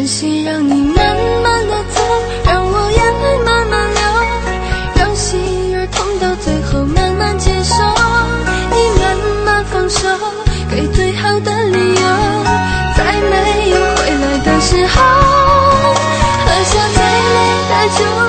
珍惜让你慢慢的走，让我眼泪慢慢流，让心儿痛到最后慢慢接受，你慢慢放手，给最好的理由，在没有回来的时候，喝下最烈的酒。